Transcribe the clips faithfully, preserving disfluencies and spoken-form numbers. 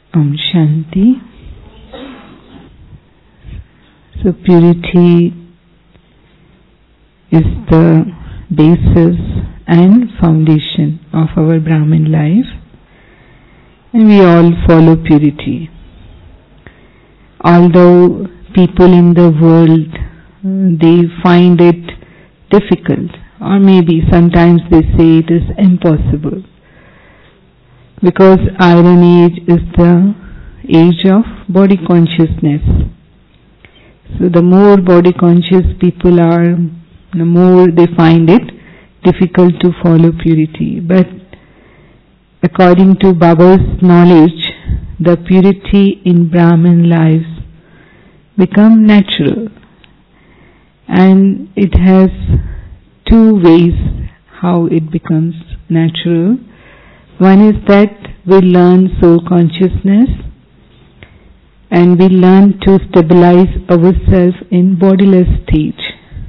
Om Shanti. So purity is the basis and foundation of our Brahmin life, and we all follow purity. Although people in the world, they find it difficult, or maybe sometimes they say it is impossible, because Iron Age is the age of body consciousness. So the more body conscious people are, the more they find it difficult to follow purity. But according to Baba's knowledge, the purity in Brahmin lives become natural, and it has two ways how it becomes natural. One is that we learn soul consciousness, and we learn to stabilize ourselves in bodiless stage.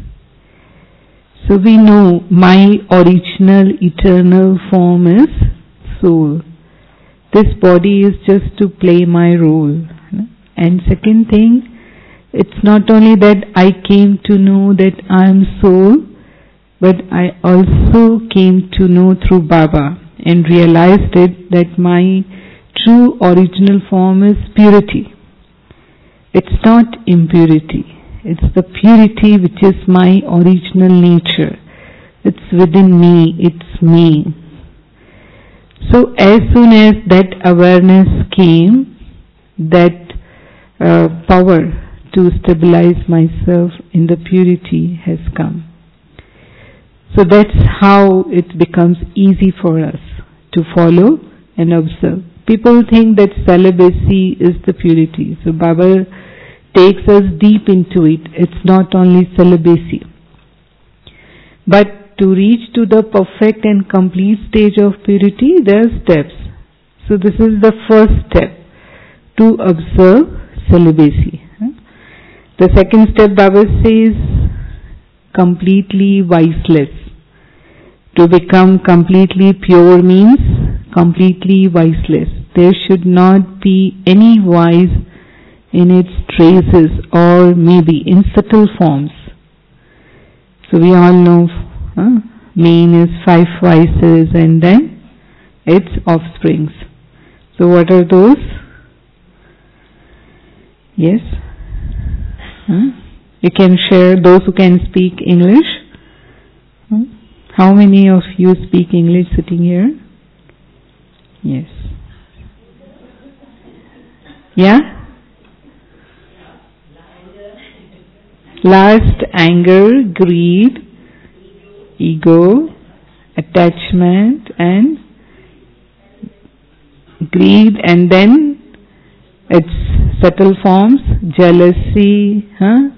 So we know my original eternal form is soul. This body is just to play my role. And second thing, it's not only that I came to know that I am soul, but I also came to know through Baba and realized it that my true original form is purity. It's not impurity. It's the purity which is my original nature. It's within me. It's me. So as soon as that awareness came, that uh, power to stabilize myself in the purity has come. So that's how it becomes easy for us to follow and observe. People think that celibacy is the purity. So Baba takes us deep into it. It's not only celibacy. But to reach to the perfect and complete stage of purity, there are steps. So this is the first step, to observe celibacy. The second step, Baba says, completely viceless. To become completely pure means completely viceless. There should not be any vice in its traces, or maybe in subtle forms. So we all know huh? main is five vices and then its offsprings. So what are those? Yes? Huh? You can share, those who can speak English. Huh? How many of you speak English sitting here? Yes. Yeah? Lust, anger, greed, ego, attachment, and greed, and then its subtle forms, jealousy, huh?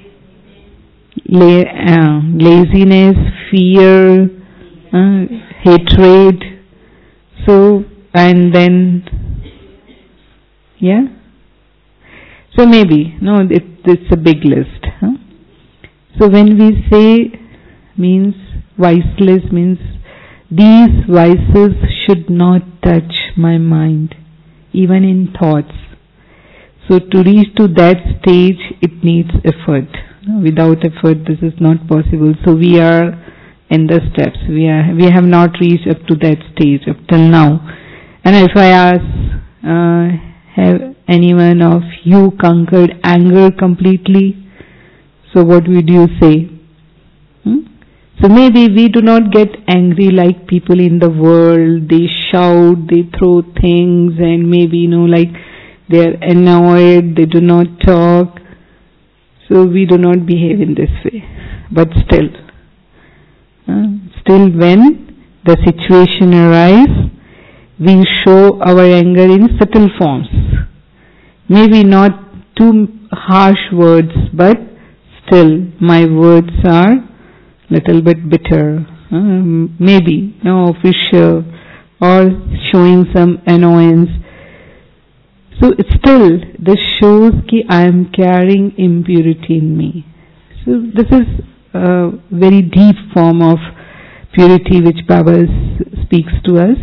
La- uh, laziness, fear, uh, hatred. So, and then, yeah? So maybe, no, it, it's a big list. Huh? So when we say, means viceless, means these vices should not touch my mind, even in thoughts. So to reach to that stage, it needs effort. Without effort, this is not possible. So we are in the steps. We are we have not reached up to that stage up till now. And if I ask, uh, have anyone of you conquered anger completely? So what would you say? Hmm? So maybe we do not get angry like people in the world. They shout, they throw things, and maybe, you know, like they are annoyed, they do not talk. So we do not behave in this way. But still, uh, still when the situation arises, we show our anger in subtle forms. Maybe not too harsh words, but still my words are little bit bitter. Uh, maybe no official, or showing some annoyance. So still, this shows that I am carrying impurity in me. So this is a very deep form of purity which Baba speaks to us.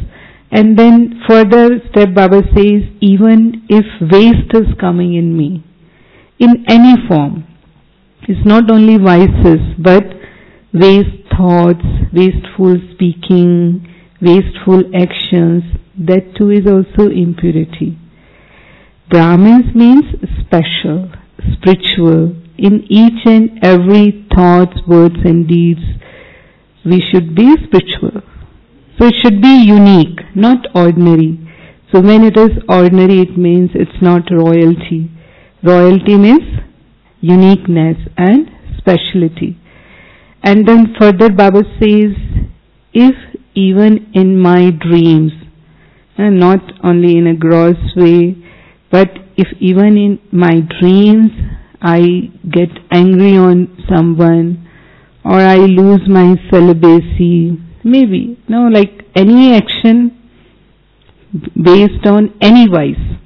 And then further step Baba says, even if waste is coming in me, in any form, it's not only vices, but waste thoughts, wasteful speaking, wasteful actions, that too is also impurity. Brahmins means special, spiritual. In each and every thoughts, words and deeds, we should be spiritual. So it should be unique, not ordinary. So when it is ordinary, it means it's not royalty. Royalty means uniqueness and speciality. And then further Baba says, if even in my dreams, and not only in a gross way, but if even in my dreams I get angry on someone, or I lose my celibacy, maybe, no, like any action based on any vice.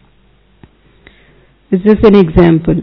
It's just an example.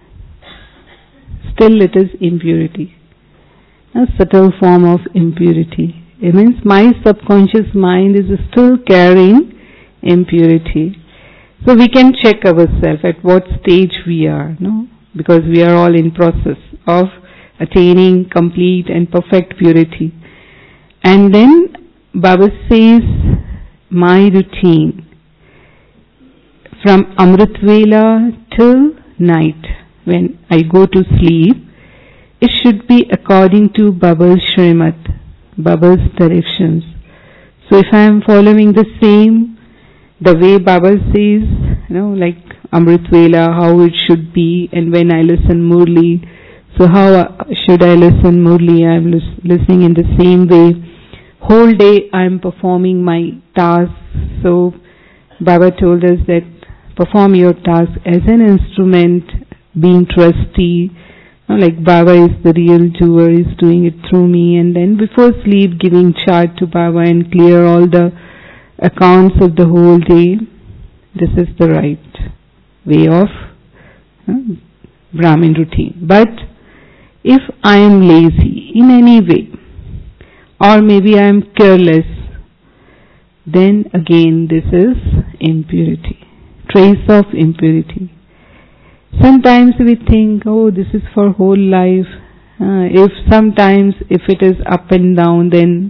Still it is impurity. A subtle form of impurity. It means my subconscious mind is still carrying impurity. So we can check ourselves at what stage we are, no? Because we are all in process of attaining complete and perfect purity. And then Baba says, my routine from Amrit Vela till night, when I go to sleep, it should be according to Baba's Shrimat, Baba's directions. So if I am following the same, the way Baba says, you know, like Amrit Vela, how it should be, and when I listen Murli, so how should I listen Murli? I am lis- listening in the same way. Whole day I am performing my task. So Baba told us that perform your task as an instrument, being trustee. Like Baba is the real doer, is doing it through me, and then before sleep giving chart to Baba and clear all the accounts of the whole day. This is the right way of uh, Brahmin routine. But if I am lazy in any way, or maybe I am careless, then again this is impurity, trace of impurity. Sometimes we think, oh, this is for whole life. Uh, if sometimes, if it is up and down, then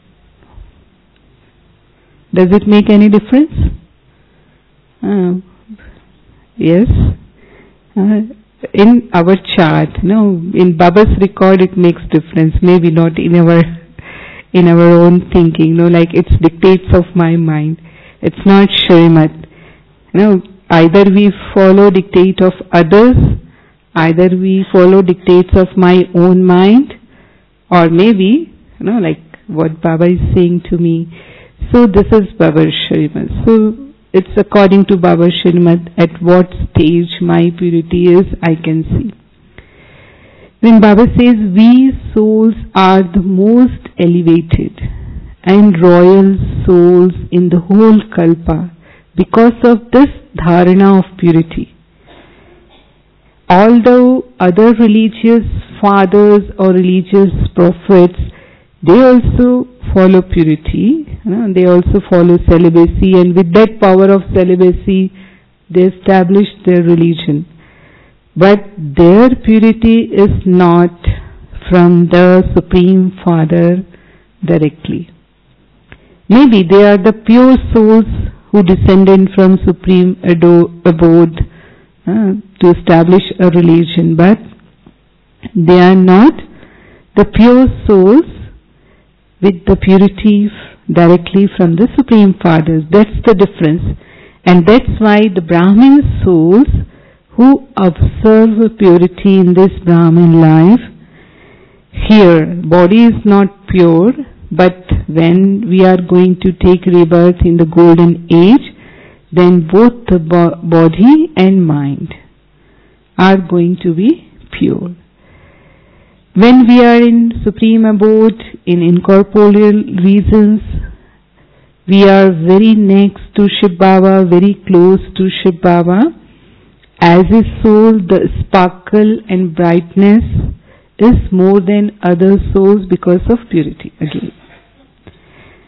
does it make any difference? Uh, yes. Uh, in our chart, no, in Baba's record it makes difference. Maybe not in our in our own thinking. No, like it's dictates of my mind. It's not Shrimat. No. Either we follow dictate of others, either we follow dictates of my own mind, or maybe, you know, like what Baba is saying to me. So this is Baba's Shrimat. So it's according to Baba's Shrimat at what stage my purity is, I can see. When Baba says we souls are the most elevated and royal souls in the whole Kalpa, because of this dharana of purity. Although other religious fathers or religious prophets, they also follow purity, you know, they also follow celibacy, and with that power of celibacy, they establish their religion. But their purity is not from the Supreme Father directly. Maybe they are the pure souls who descended from Supreme Abode uh, to establish a religion, but they are not the pure souls with the purity directly from the Supreme Fathers. That's the difference. And that's why the Brahmin souls who observe purity in this Brahmin life, here, body is not pure, but when we are going to take rebirth in the golden age, then both the bo- body and mind are going to be pure. When we are in Supreme Abode, in incorporeal regions, we are very next to Shiv Baba, very close to Shiv Baba. As a soul, the sparkle and brightness is more than other souls because of purity again.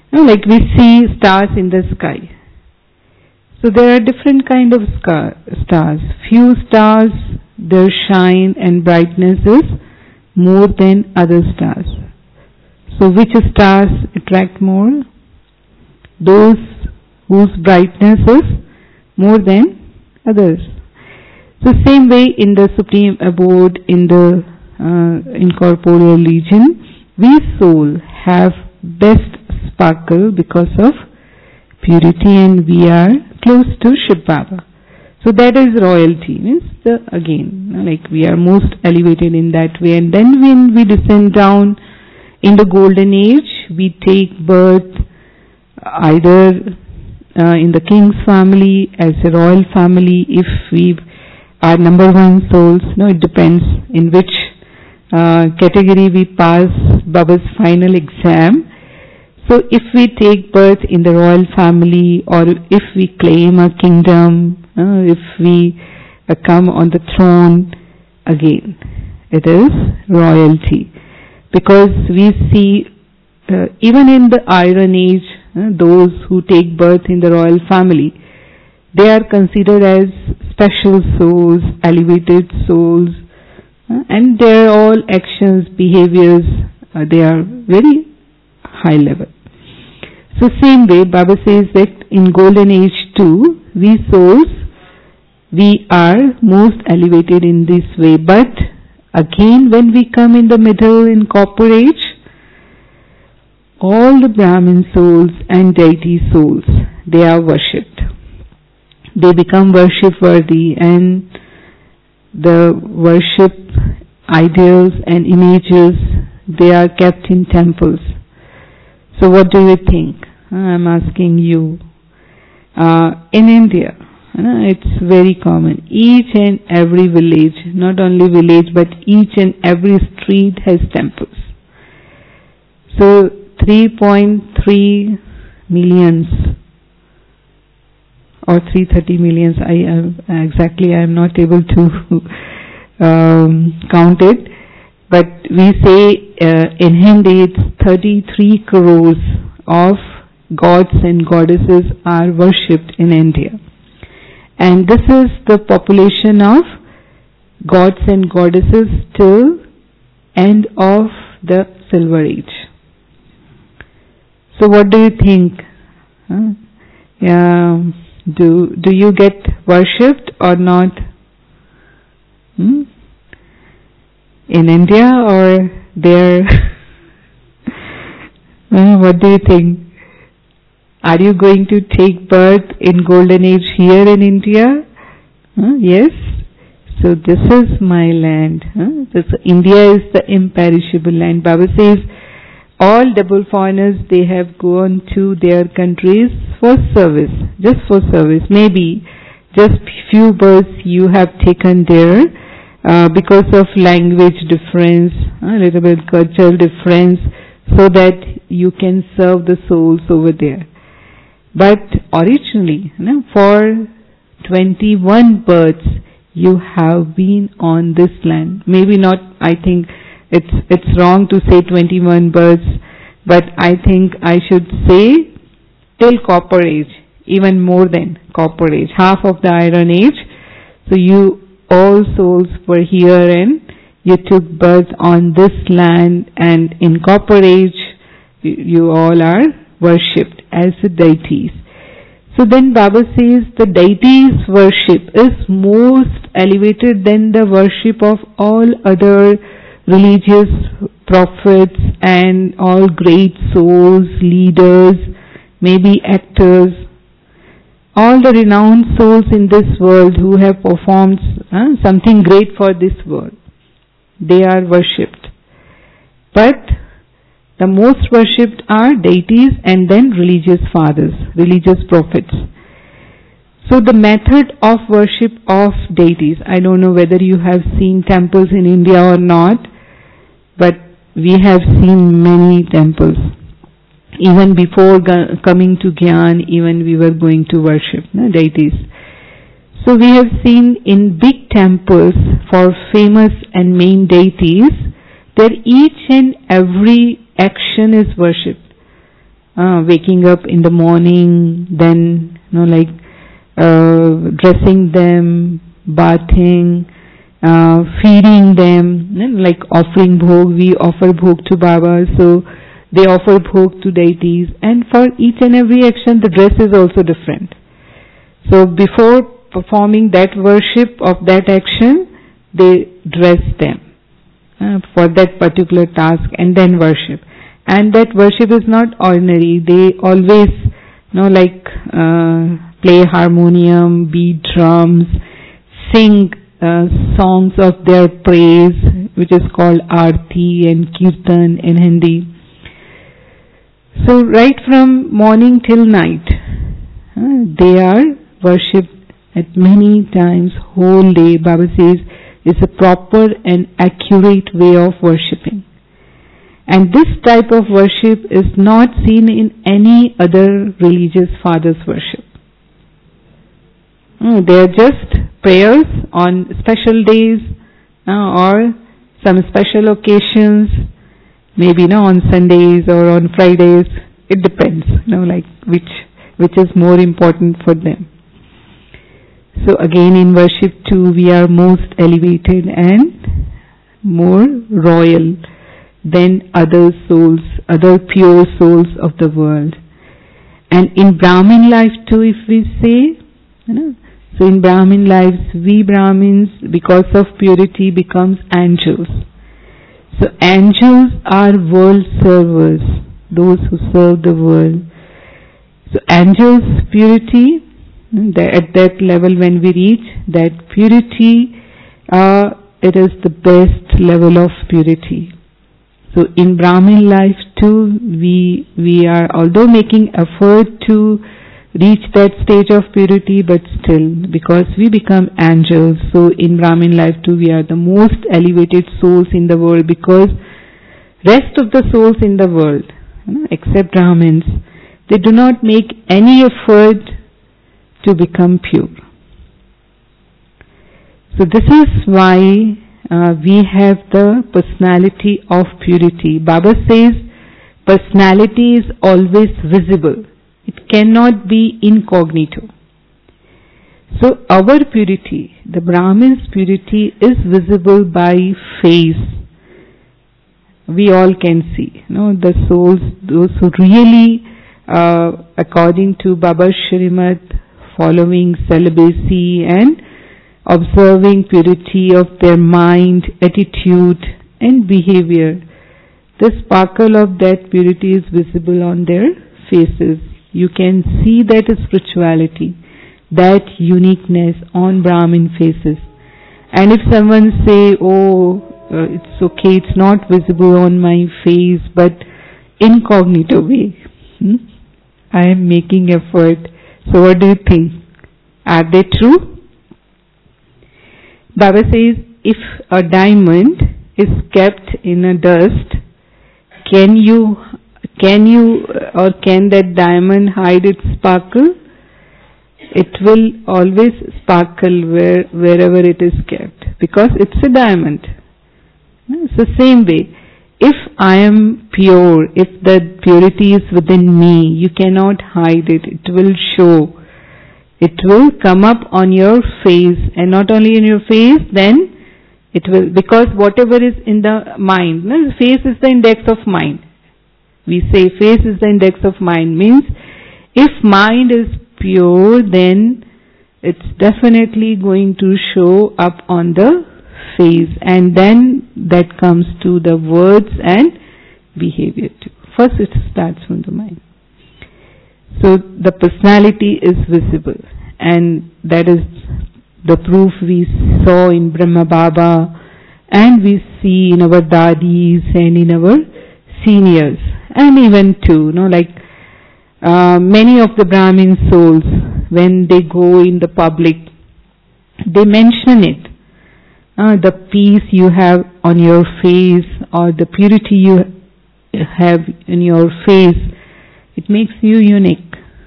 You know, like we see stars in the sky. So there are different kind of scar, stars. Few stars, their shine and brightness is more than other stars. So which stars attract more? Those whose brightness is more than others. So same way in the supreme abode, in the uh, incorporeal region, we soul have best sparkle because of purity, and we are close to Shiv Baba. So that is royalty, means the, again, like we are most elevated in that way. And then when we descend down in the golden age, we take birth either uh, in the king's family, as a royal family, if we are number one souls. No, it depends in which uh, category we pass Baba's final exam. So if we take birth in the royal family, or if we claim a kingdom, uh, if we uh, come on the throne, again, it is royalty. Because we see, uh, even in the Iron Age, uh, those who take birth in the royal family, they are considered as special souls, elevated souls, uh, and their all actions, behaviors, uh, they are very high level. So same way, Baba says that in golden age too, we souls, we are most elevated in this way. But again, when we come in the middle, in copper age, all the Brahmin souls and deity souls, they are worshipped. They become worship worthy, and the worship ideals and images, they are kept in temples. So what do you think? I'm asking you. Uh, in India, uh, it's very common. Each and every village, not only village, but each and every street has temples. So three point three millions or three hundred thirty millions, I uh, exactly I am not able to um, count it. But we say uh, in Hindi it's thirty-three crores of gods and goddesses are worshipped in India. And this is the population of gods and goddesses till end of the Silver Age. So what do you think? Huh? Yeah, do, do you get worshipped or not? Hmm? In India or there? uh, what do you think? Are you going to take birth in golden age here in India? Uh, yes. So this is my land. Uh, this, India is the imperishable land. Baba says all double foreigners, they have gone to their countries for service, just for service. Maybe just few births you have taken there uh, because of language difference, a little bit cultural difference, so that you can serve the souls over there. But originally, you know, for twenty-one births, you have been on this land. Maybe not, I think it's it's wrong to say twenty-one births, but I think I should say till copper age, even more than copper age, half of the iron age. So you all souls were here and you took birth on this land, and in copper age, you, you all are worshipped as the deities. So then Baba says the deities worship is most elevated than the worship of all other religious prophets and all great souls, leaders, maybe actors, all the renowned souls in this world who have performed uh, something great for this world. They are worshipped. But the most worshipped are deities and then religious fathers, religious prophets. So the method of worship of deities, I don't know whether you have seen temples in India or not, but we have seen many temples. Even before coming to Gyan, even we were going to worship no, deities. So we have seen in big temples for famous and main deities, that each and every action is worshipped. uh, waking up in the morning, then you know like uh, dressing them, bathing, uh, feeding them, you know, like offering bhog. We offer bhog to Baba, so they offer bhog to deities, and for each and every action the dress is also different. So before performing that worship of that action, they dress them uh, for that particular task and then worship. And that worship is not ordinary. They always, you know, like uh, play harmonium, beat drums, sing uh, songs of their praise, which is called Aarti and Kirtan in Hindi. So right from morning till night, uh, they are worshipped at many times, whole day. Baba says it's a proper and accurate way of worshipping. And this type of worship is not seen in any other religious father's worship. Uh, they are just prayers on special days uh, or some special occasions, maybe you know, on Sundays or on Fridays. It depends, you know, like which which is more important for them. So again in worship too, we are most elevated and more royal than other souls, other pure souls of the world. And in Brahmin life too, if we say, you know, so in Brahmin lives, we Brahmins, because of purity, becomes angels. So angels are world servers, those who serve the world. So angels' purity, at that level when we reach that purity, uh, it is the best level of purity. So in Brahmin life too, we we are although making effort to reach that stage of purity, but still, because we become angels, so in Brahmin life too, we are the most elevated souls in the world, because rest of the souls in the world, you know, except Brahmins, they do not make any effort to become pure. So this is why uh, we have the personality of purity. Baba says personality is always visible. It cannot be incognito. So our purity, the Brahmin's purity, is visible by face. We all can see, you know, the souls, those who really, uh, according to Baba's Shrimad, following celibacy and observing purity of their mind, attitude and behavior, the sparkle of that purity is visible on their faces. You can see that spirituality, that uniqueness on Brahmin faces. And if someone say, oh, uh, it's okay, it's not visible on my face, but incognito way, hmm? I am making effort. So what do you think? Are they true? Baba says, if a diamond is kept in a dust, can you, can you, or can that diamond hide its sparkle? It will always sparkle where, wherever it is kept, because it's a diamond. It's the same way. If I am pure, if the purity is within me, you cannot hide it. It will show. It will come up on your face, and not only in your face, then it will, because whatever is in the mind, no, the face is the index of mind. We say face is the index of mind, means if mind is pure, then it's definitely going to show up on the face, and then that comes to the words and behavior too. First it starts from the mind. So the personality is visible, and that is the proof we saw in Brahma Baba, and we see in our dadis and in our seniors, and even too, you know, like uh, many of the Brahmin souls, when they go in the public, they mention it. Uh, the peace you have on your face, or the purity you have in your face, it makes you unique.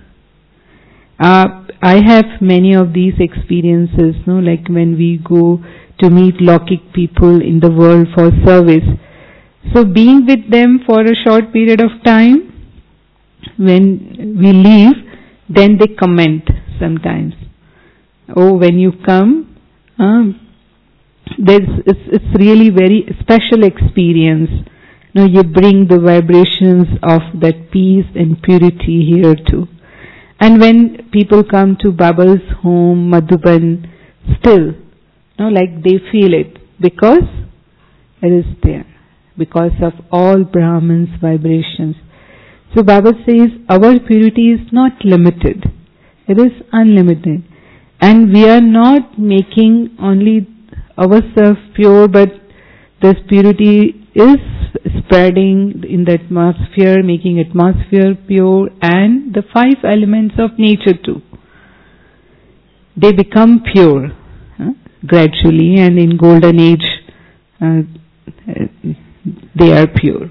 Uh, I have many of these experiences, no, like when we go to meet Lokik people in the world for service. So being with them for a short period of time, when we leave, then they comment sometimes. Oh, when you come, um, there's, it's, it's really very special experience. You know, you bring the vibrations of that peace and purity here too. And when people come to Baba's home, Madhuban, still, you know, like they feel it because it is there, because of all Brahman's vibrations. So Baba says our purity is not limited, it is unlimited. And we are not making only ourselves pure, but this purity is spreading in the atmosphere, making atmosphere pure, and the five elements of nature too. They become pure uh, gradually, and in golden age uh, they are pure.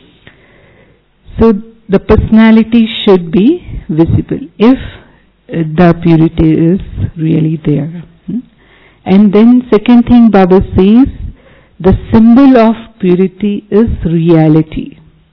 So the personality should be visible if the purity is really there. And then second thing Baba says, the symbol of purity is reality.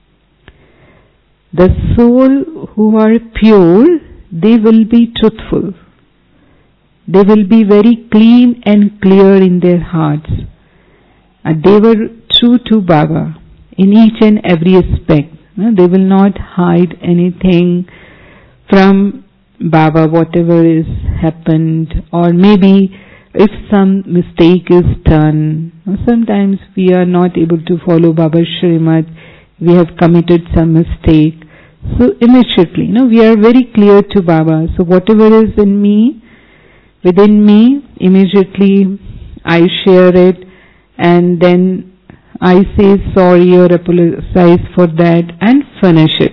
The soul who are pure, they will be truthful. They will be very clean and clear in their hearts. And they were true to Baba in each and every aspect. They will not hide anything from Baba, whatever is happened, or maybe if some mistake is done. Sometimes we are not able to follow Baba's Shrimad, we have committed some mistake. So immediately, you know, we are very clear to Baba. So whatever is in me, within me, immediately I share it, and then I say sorry or apologize for that and finish it.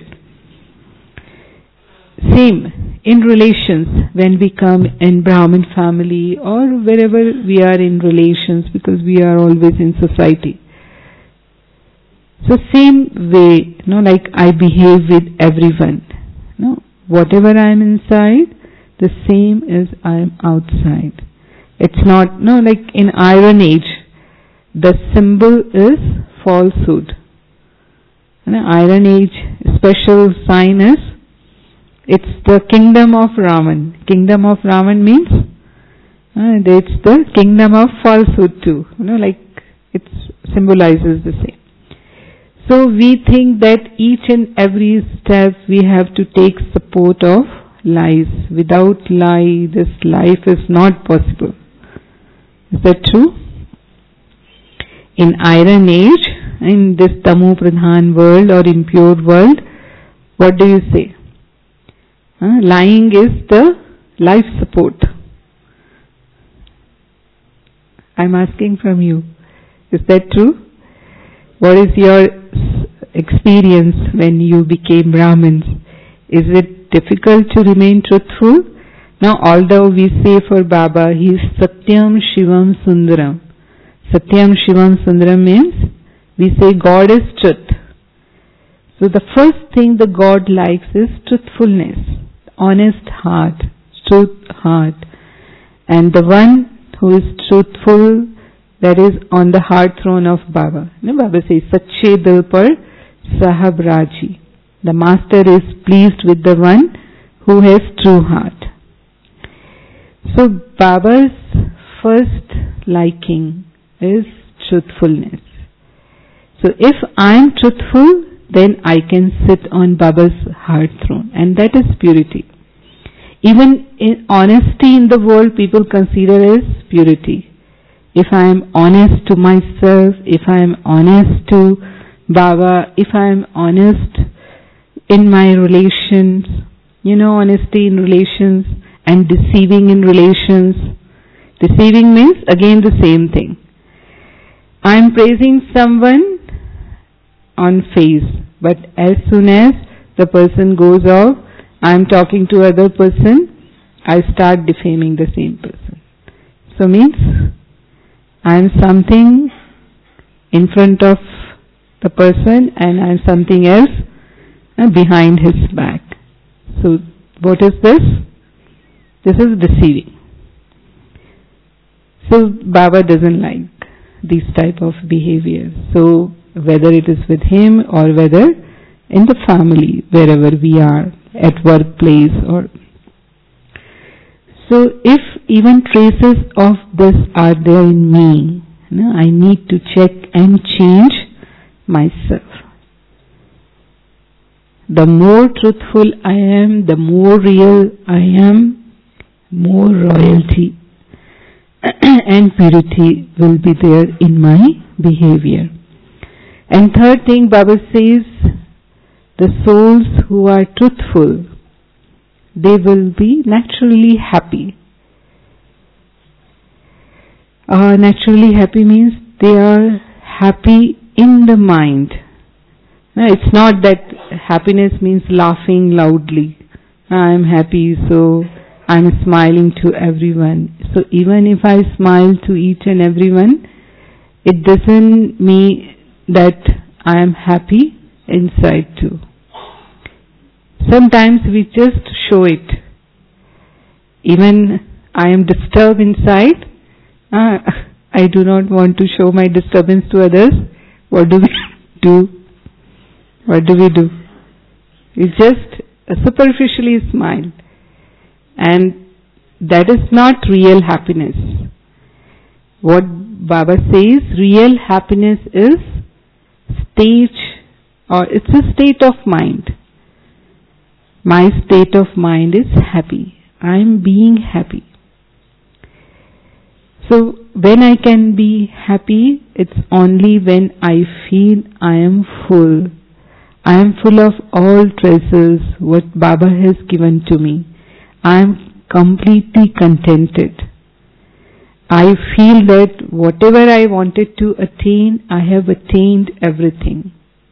Same in relations, when we come in Brahmin family or wherever we are in relations, because we are always in society. So same way, you know, like I behave with everyone. You know, whatever I am inside, the same as I am outside. It's not, no, like in Iron Age, the symbol is falsehood. In Iron Age, special sign is, it's the kingdom of Raman. Kingdom of Raman means uh, it's the kingdom of falsehood too. You know, like it symbolizes the same. So we think that each and every step we have to take support of lies. Without lie, this life is not possible. Is that true? In Iron Age, in this Tamu Pradhan world or impure world, what do you say? Uh, lying is the life support. I'm asking from you. Is that true? What is your experience when you became Brahmins? Is it difficult to remain truthful? Now, although we say for Baba, he is Satyam Shivam Sundaram. Satyam Shivam Sundaram means we say God is truth. So the first thing the God likes is truthfulness, honest heart, truth heart. And the one who is truthful, that is on the heart throne of Baba. You know, Baba says, Sache Dil Par Sahab Raji. The master is pleased with the one who has true heart. So Baba's first liking is truthfulness. So if I am truthful, then I can sit on Baba's heart throne, and that is purity. Even in honesty in the world, people consider as purity. If I am honest to myself, if I am honest to Baba, if I am honest in my relations, you know, honesty in relations and deceiving in relations. Deceiving means again the same thing. I am praising someone on face, but as soon as the person goes off, I am talking to other person, I start defaming the same person. So means I am something in front of the person and I am something else uh, behind his back. So what is this? This is deceiving. So Baba doesn't like these type of behavior. So whether it is with him or whether in the family, wherever we are, at workplace, or so if even traces of this are there in me, you know, I need to check and change myself. The more truthful I am, the more real I am, more royalty and purity will be there in my behavior. And third thing, Baba says, the souls who are truthful, they will be naturally happy. Uh, naturally happy means they are happy in the mind. No, it's not that happiness means laughing loudly. I'm happy, so I'm smiling to everyone. So even if I smile to each and everyone, it doesn't mean that I am happy inside too. Sometimes we just show it. Even I am disturbed inside, uh, I do not want to show my disturbance to others. What do we do? What do we do? We just superficially smile. And that is not real happiness. What Baba says, real happiness is state, or it's a state of mind. My state of mind is happy. I am being happy. So when I can be happy, it's only when I feel I am full. I am full of all treasures what Baba has given to me. I am completely contented. I feel that whatever I wanted to attain, I have attained everything.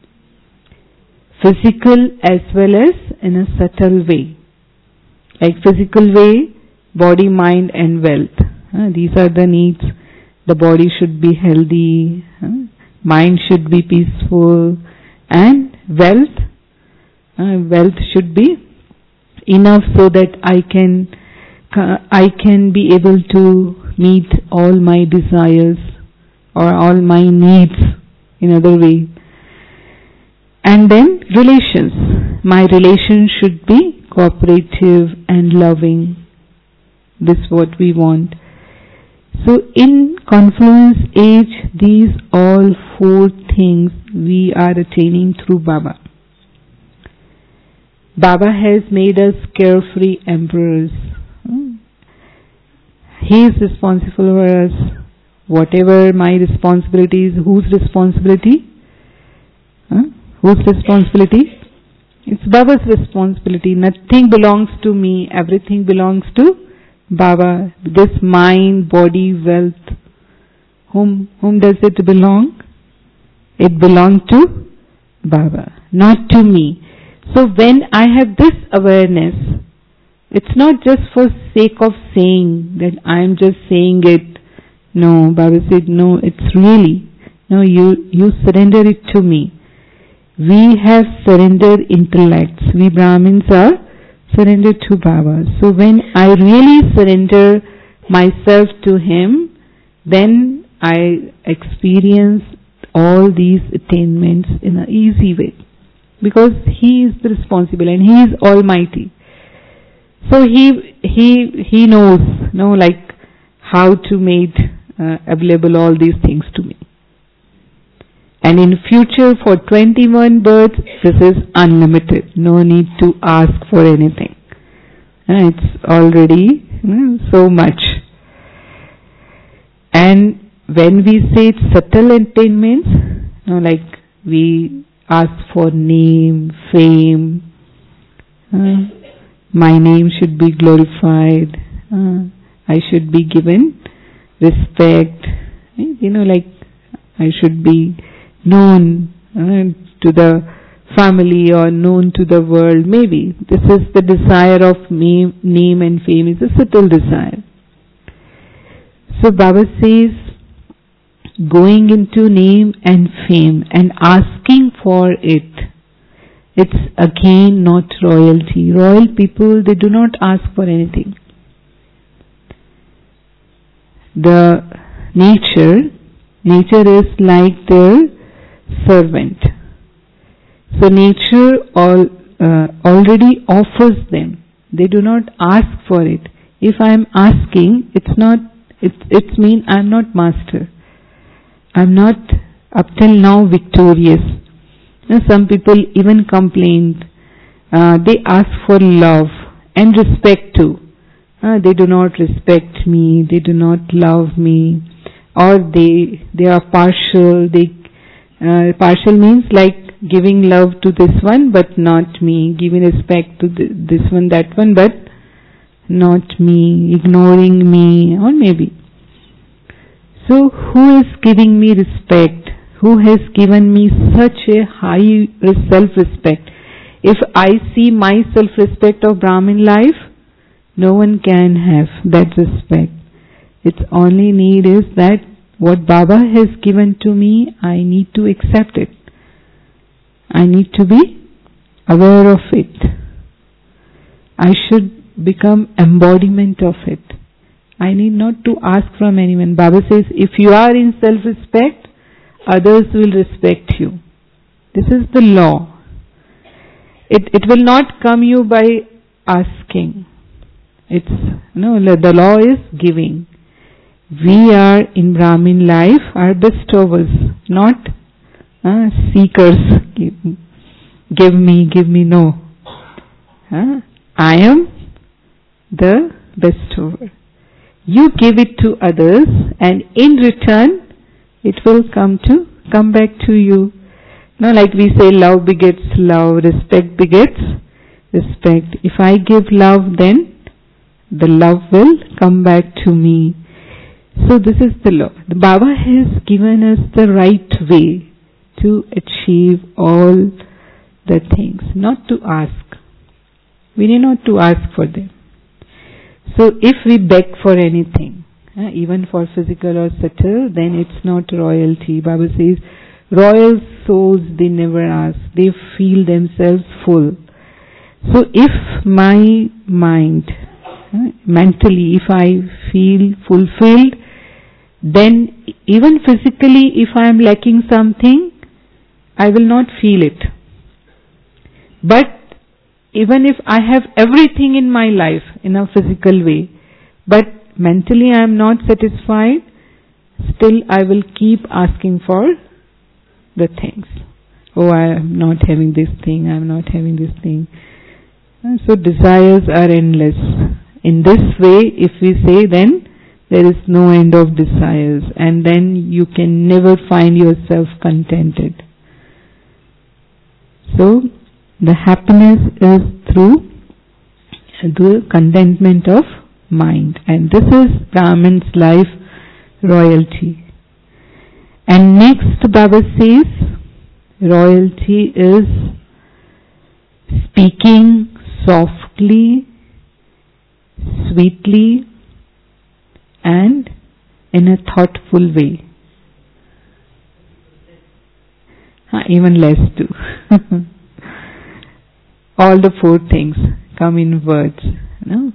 Physical as well as in a subtle way. Like physical way, body, mind and wealth. Uh, these are the needs. The body should be healthy, uh, mind should be peaceful, and wealth, uh, wealth should be enough so that I can, uh, I can be able to meet all my desires or all my needs in other way. And then relations. My relation should be cooperative and loving. This is what we want. So in confluence age, these all four things we are attaining through Baba. Baba has made us carefree emperors. He is responsible for us. Whatever my responsibility is, whose responsibility? Huh? Whose responsibility? It's Baba's responsibility. Nothing belongs to me. Everything belongs to Baba. This mind, body, wealth. Whom, whom does it belong? It belongs to Baba, not to me. So when I have this awareness, it's not just for sake of saying that I am just saying it. No, Baba said, no, it's really, no, you, you surrender it to me. We have surrendered intellects. We Brahmins are surrendered to Baba. So when I really surrender myself to Him, then I experience all these attainments in an easy way. Because He is the responsible and He is Almighty. So He He He knows, know, like how to make uh, available all these things to me. And in future for twenty-one births, this is unlimited. No need to ask for anything. Uh, it's already you know, so much. And when we say subtle attainments, you know, like we ask for name, fame, uh, my name should be glorified, uh, I should be given respect, you know, like I should be known uh, to the family or known to the world. Maybe this is the desire of name, name and fame is a subtle desire. So Baba says, going into name and fame and asking for it, it's again not royalty. Royal people, they do not ask for anything. The nature, nature is like their servant. So nature all, uh, already offers them. They do not ask for it. If I am asking, it's not, it, it means I am not master. I am not up till now victorious. You know, some people even complain. Uh, they ask for love and respect too. Uh, they do not respect me. They do not love me, or they they are partial. They uh, partial means like giving love to this one but not me, giving respect to th- this one, that one, but not me, ignoring me, or maybe. So who is giving me respect? Who has given me such a high self-respect? If I see my self-respect of Brahmin life, no one can have that respect. Its only need is that what Baba has given to me, I need to accept it. I need to be aware of it. I should become embodiment of it. I need not to ask from anyone. Baba says, if you are in self-respect, others will respect you. This is the law. It it will not come you by asking. It's no, the law is giving. We are in Brahmin life are bestowers, not uh, seekers. Give, give me, give me. No. Uh, I am the bestower. You give it to others, and in return, it will come to come back to you. No, like we say, love begets love, respect begets respect. If I give love, then the love will come back to me. So this is the law. The Baba has given us the right way to achieve all the things, not to ask. We need not to ask for them. So if we beg for anything, uh, even for physical or subtle, then it's not royalty. Baba says, royal souls, they never ask. They feel themselves full. So if my mind, uh, mentally, if I feel fulfilled, then even physically, if I am lacking something, I will not feel it. But even if I have everything in my life in a physical way, but mentally I am not satisfied, still I will keep asking for the things. Oh, I am not having this thing, I am not having this thing. And so desires are endless. In this way, if we say, then there is no end of desires, and then you can never find yourself contented. So, the happiness is through the contentment of mind, and this is Brahman's life royalty. And next Baba says, royalty is speaking softly, sweetly, and in a thoughtful way. Uh, even less too. All the four things come in words. You know?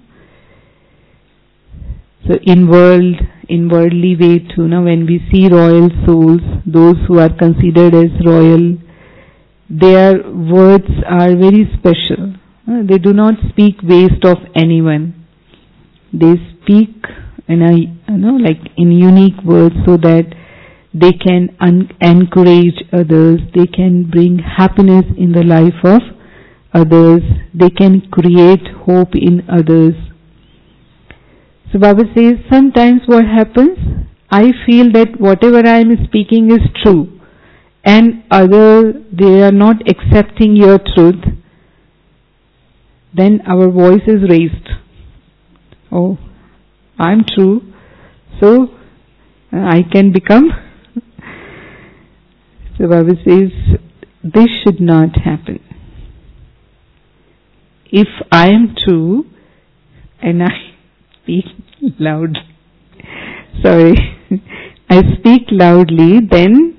So in world, in worldly way too, you know, when we see royal souls, those who are considered as royal, their words are very special. Uh, they do not speak waste of anyone. They speak in a, you know, like in unique words, so that they can un- encourage others. They can bring happiness in the life of others. They can create hope in others. So Baba says, sometimes what happens, I feel that whatever I am speaking is true, and other, they are not accepting your truth, then our voice is raised. Oh, I'm true, so I can become. So Baba says, this should not happen. If I am true and I speak loudly, sorry, I speak loudly, then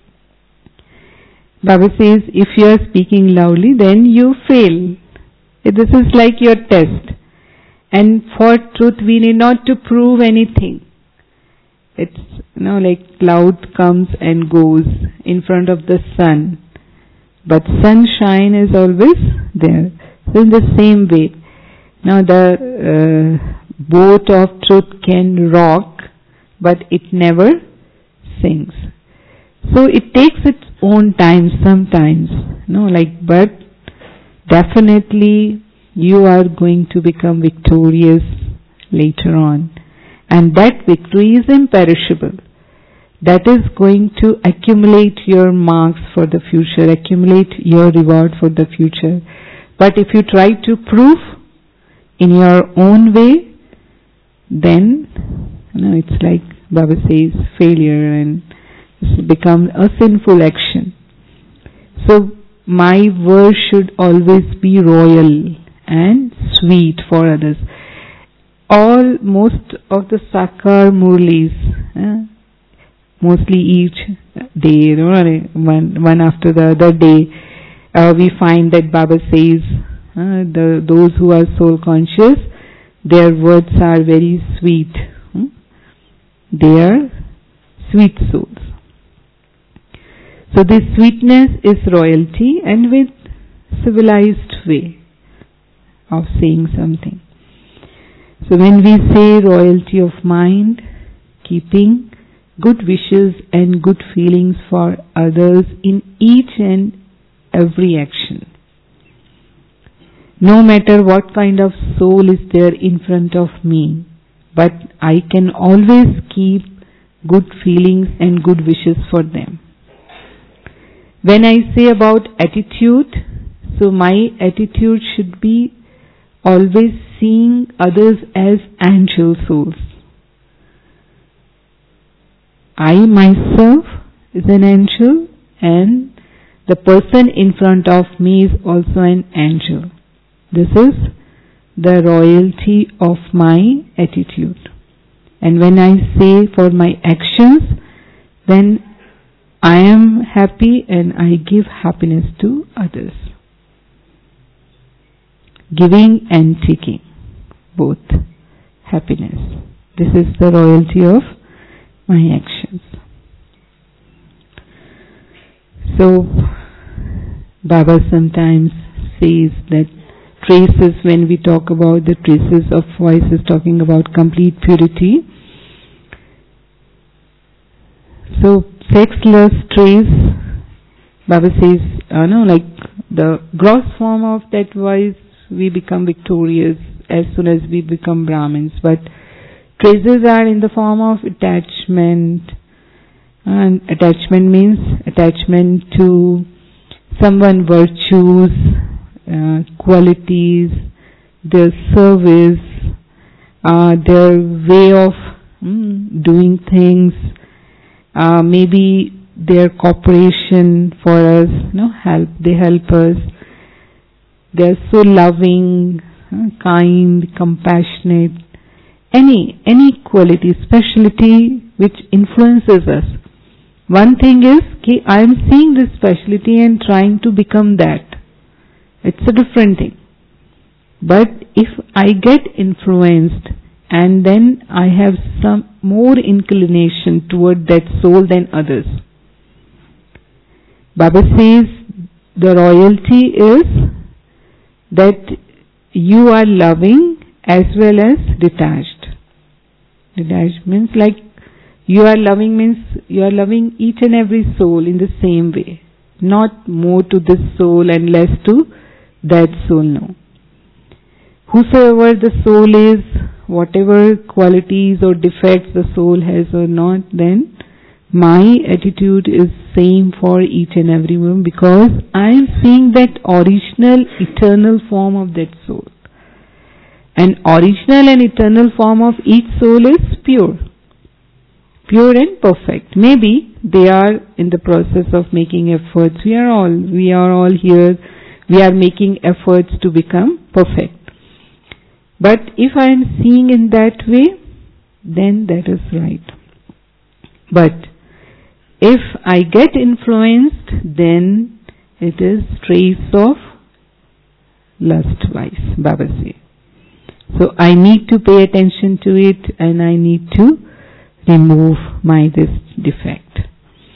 Baba says, if you are speaking loudly, then you fail. This is like your test. And for truth, we need not to prove anything. It's, you know, like cloud comes and goes in front of the sun. but sunshine is always there. So in the same way, now the uh, boat of truth can rock, but it never sinks. So it takes its own time sometimes, no, like, but definitely you are going to become victorious later on. And that victory is imperishable. That is going to accumulate your marks for the future, accumulate your reward for the future. But if you try to prove in your own way, then you know, it's like Baba says, failure, and it's become a sinful action. So my words should always be royal and sweet for others. All, most of the Sakar Murlis, uh, mostly each day, you know, one, one after the other day, uh, we find that Baba says, uh, the those who are soul conscious, their words are very sweet. Hmm? They are sweet souls. So this sweetness is royalty, and with civilized way of saying something. So when we say royalty of mind, keeping good wishes and good feelings for others in each and every action. No matter what kind of soul is there in front of me, but I can always keep good feelings and good wishes for them. When I say about attitude, so my attitude should be always seeing others as angel souls. I myself is an angel, and the person in front of me is also an angel. This is the royalty of my attitude. And when I say for my actions, then I am happy and I give happiness to others. Giving and taking, both happiness. This is the royalty of my actions. So, Baba sometimes says that traces, when we talk about the traces of voice, is talking about complete purity. So, sexless trace, Baba says, uh, no, like the gross form of that voice, we become victorious as soon as we become Brahmins. But traces are in the form of attachment. And attachment means attachment to someone, virtues, uh, qualities, their service, uh, their way of mm, doing things, uh, maybe their cooperation for us, you know, help, they help us. They're so loving, uh, kind, compassionate, any, any quality, speciality which influences us. One thing is, okay, I am seeing this speciality and trying to become that. It's a different thing. But if I get influenced and then I have some more inclination toward that soul than others, Baba says the royalty is that you are loving as well as detached. Detached means like you are loving means you are loving each and every soul in the same way. Not more to this soul and less to that soul, no. Whosoever the soul is, whatever qualities or defects the soul has or not, then my attitude is same for each and every one, because I am seeing that original eternal form of that soul. And original and eternal form of each soul is pure. Pure and perfect. Maybe they are in the process of making efforts. We are all, we are all here. We are making efforts to become perfect. But if I am seeing in that way, then that is right. But if I get influenced, then it is trace of lust vice, Baba says. So I need to pay attention to it, and I need to remove my this defect.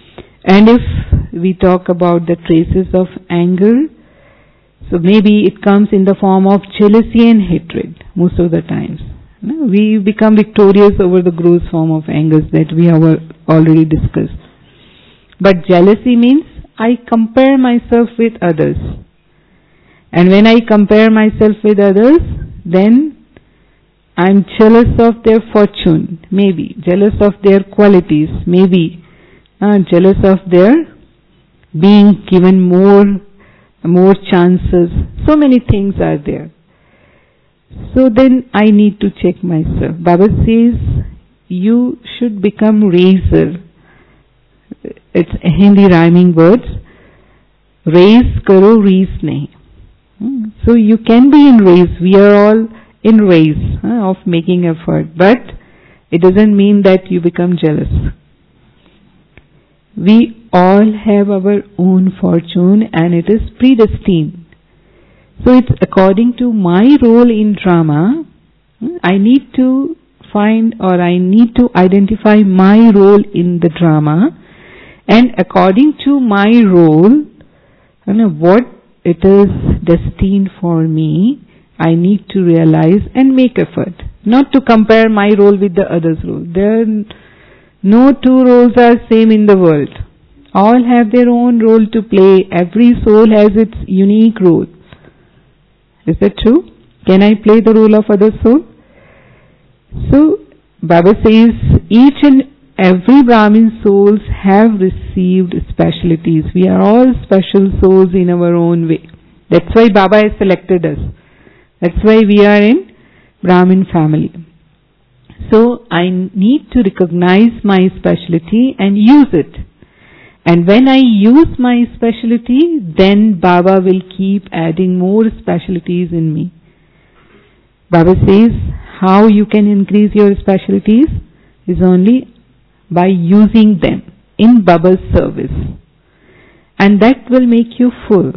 And if we talk about the traces of anger, so maybe it comes in the form of jealousy and hatred most of the times. We become victorious over the gross form of anger that we have already discussed. But jealousy means I compare myself with others. And when I compare myself with others, then I'm jealous of their fortune, maybe. Jealous of their qualities, maybe. Uh, jealous of their being given more, more chances. So many things are there. So then I need to check myself. Baba says, you should become raiser. It's Hindi rhyming words. Raise karo, reese nahi. So you can be in race. We are all in race uh, of making effort. But it doesn't mean that you become jealous. We all have our own fortune and it is predestined. So it's according to my role in drama, I need to find or I need to identify my role in the drama, and according to my role, you know, what it is destined for me, I need to realize and make effort. Not to compare my role with the other's role. There are no two roles are same in the world. All have their own role to play. Every soul has its unique role. Is that true? Can I play the role of other soul? So, Baba says, each and every Brahmin souls have received specialities. We are all special souls in our own way. That's why Baba has selected us. That's why we are in Brahmin family. So, I need to recognize my speciality and use it. And when I use my specialty, then Baba will keep adding more specialties in me. Baba says, how you can increase your specialties is only by using them in Baba's service. And that will make you full.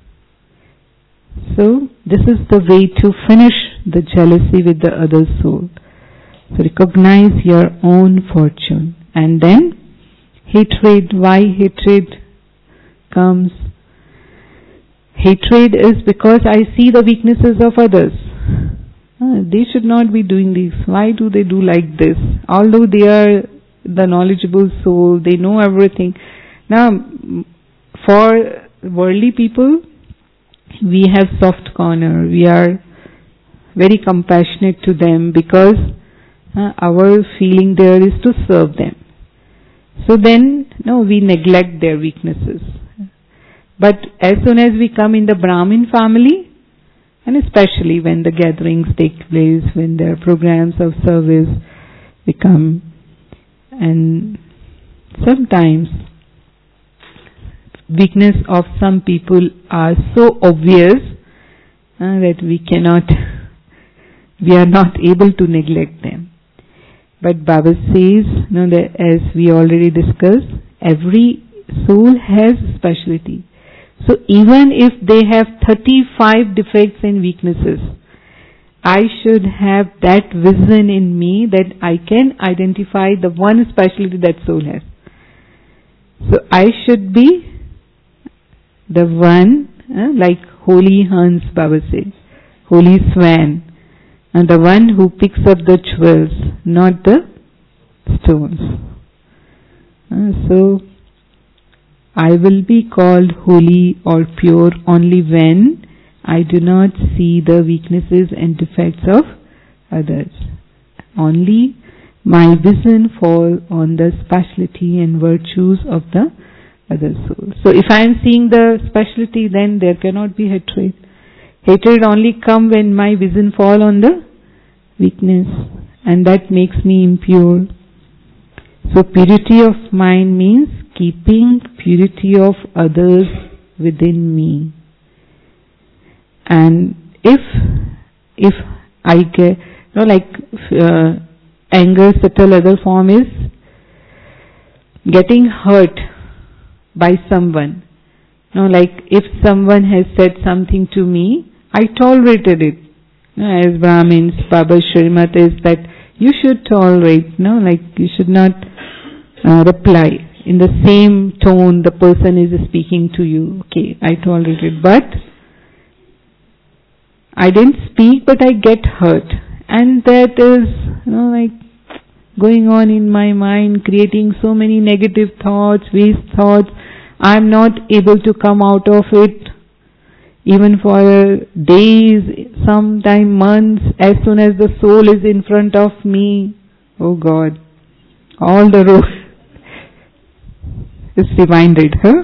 So, this is the way to finish the jealousy with the other soul. So, recognize your own fortune. And then, hatred, why hatred comes? Hatred is because I see the weaknesses of others. Uh, they should not be doing this. Why do they do like this? Although they are the knowledgeable soul, they know everything. Now, for worldly people, we have soft corner. We are very compassionate to them because uh, our feeling there is to serve them. So then, no, we neglect their weaknesses. But as soon as we come in the Brahmin family, and especially when the gatherings take place, when there are programs of service, we come, and sometimes weakness of some people are so obvious uh, that we cannot, we are not able to neglect them. But Baba says, you know, that as we already discussed, every soul has specialty. So even if they have thirty-five defects and weaknesses, I should have that vision in me that I can identify the one specialty that soul has. So I should be the one, uh, like Holy Hans, Baba says, Holy Swan, and the one who picks up the jewels, not the stones. Uh, so, I will be called holy or pure only when I do not see the weaknesses and defects of others. Only my vision falls on the speciality and virtues of the other soul. So if I am seeing the speciality, then there cannot be hatred. Hatred only comes when my vision falls on the weakness, and that makes me impure. So purity of mind means keeping purity of others within me. And if if I get, you know, like uh, anger, subtle other form is getting hurt by someone. You know, like if someone has said something to me, I tolerated it. You know, as Brahmins, Baba's Shrimat is that you should tolerate, no, like you should not uh, reply. in the same tone the person is speaking to you. Okay, I tolerate it, but I didn't speak, but I get hurt. And that is, you know, like going on in my mind, creating so many negative thoughts, waste thoughts. I'm not able to come out of it, even for days, sometime months. As soon as the soul is in front of me, oh God, all the road is reminded, huh?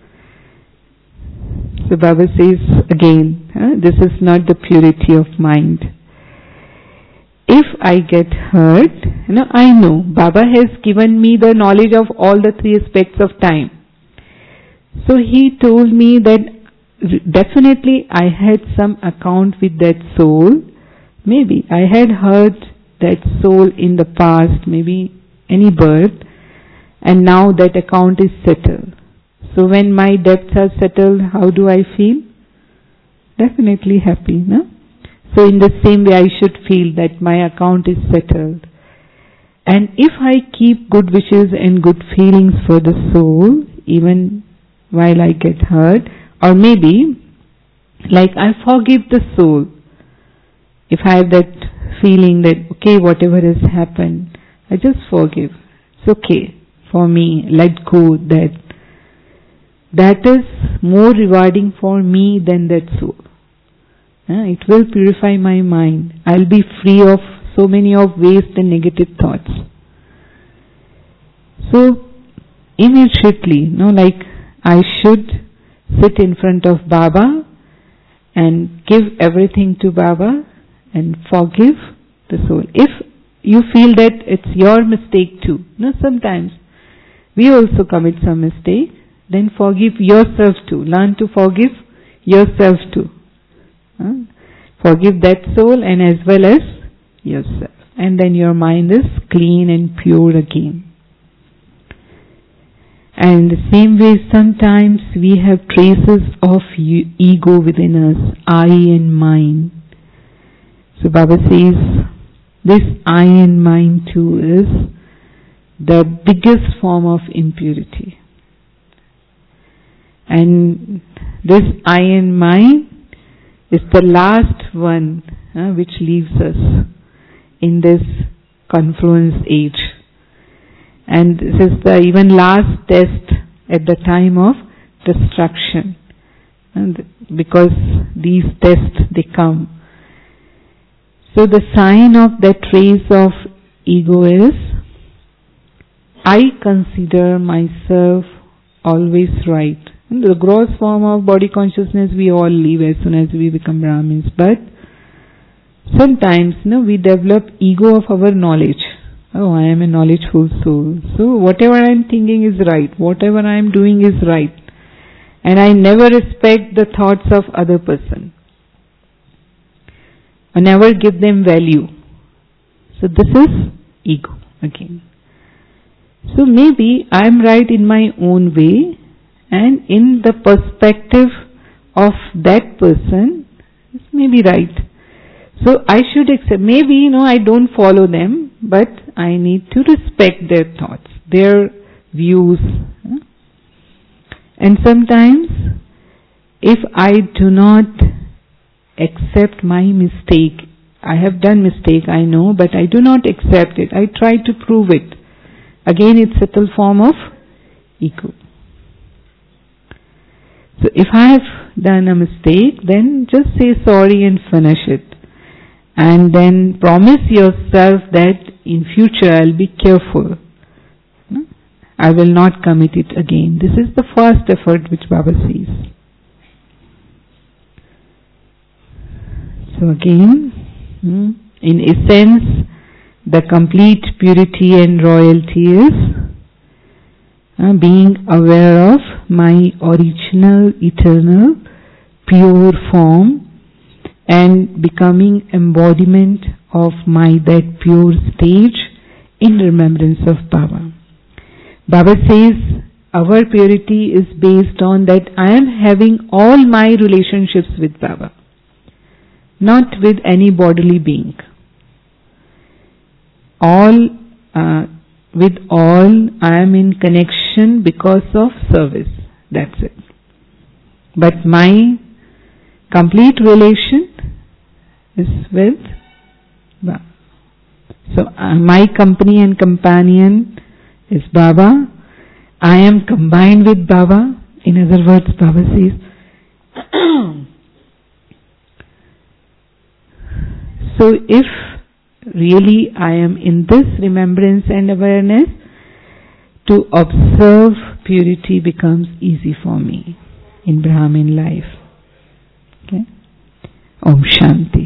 So Baba says again, huh, this is not the purity of mind. If I get hurt, you know, I know Baba has given me the knowledge of all the three aspects of time. So he told me that definitely I had some account with that soul. Maybe I had hurt that soul in the past, maybe any birth, and now that account is settled. So when my debts are settled, how do I feel? Definitely happy, no? So in the same way I should feel that my account is settled. And if I keep good wishes and good feelings for the soul, even while I get hurt, or maybe like I forgive the soul. If I have that feeling that, okay, whatever has happened, I just forgive. It's okay for me, let go that. That is more rewarding for me than that soul. Uh, it will purify my mind. I'll be free of so many of waste and negative thoughts. So, immediately, you know, like I should sit in front of Baba and give everything to Baba and forgive the soul. If you feel that it's your mistake too, you know, sometimes we also commit some mistake, then forgive yourself too. Learn to forgive yourself too. Uh, forgive that soul and as well as yourself. And then your mind is clean and pure again. And the same way sometimes we have traces of ego within us, I and mine. So Baba says this I and mine too is the biggest form of impurity. And this I and mine is the last one uh, which leaves us in this confluence age. And this is the even last test at the time of destruction. And because these tests, they come. So the sign of that trace of ego is, I consider myself always right. In the gross form of body consciousness we all live as soon as we become Brahmins. But sometimes you know, we develop ego of our knowledge. Oh, I am a knowledgeful soul. So whatever I am thinking is right. Whatever I am doing is right. And I never respect the thoughts of other person. I never give them value. So this is ego again. So maybe I am right in my own way, and in the perspective of that person, it may be right. So I should accept, maybe, you know, I don't follow them, but I need to respect their thoughts, their views. And sometimes, if I do not accept my mistake, I have done mistake, I know, but I do not accept it. I try to prove it. Again, it's a subtle form of ego. So if I have done a mistake, then just say sorry and finish it. And then promise yourself that in future I'll be careful. I will not commit it again. This is the first effort which Baba sees. So again, in essence, the complete purity and royalty is uh, being aware of my original, eternal, pure form and becoming embodiment of my that pure stage in remembrance of Baba. Baba says our purity is based on that I am having all my relationships with Baba, not with any bodily being. All uh, with all, I am in connection because of service. That's it. But my complete relation is with Baba. So uh, my company and companion is Baba. I am combined with Baba. In other words, Baba says, so if really I am in this remembrance and awareness, to observe purity becomes easy for me in Brahmin life. Okay? Om Shanti.